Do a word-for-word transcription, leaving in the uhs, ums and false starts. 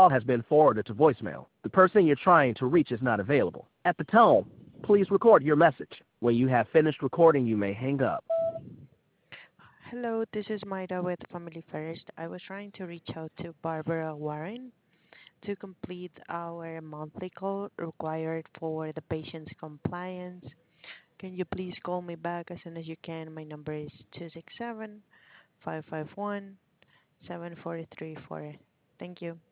has been forwarded to voicemail. The person you're trying to reach is not available. At the tone, please record your message. When you have finished recording, you may hang up. Hello, this is Maida with Family First. I was trying to reach out to Barbara Warren to complete our monthly call required for the patient's compliance. Can you please call me back as soon as you can? My number is two six seven, five five one, seven four three four. Thank you.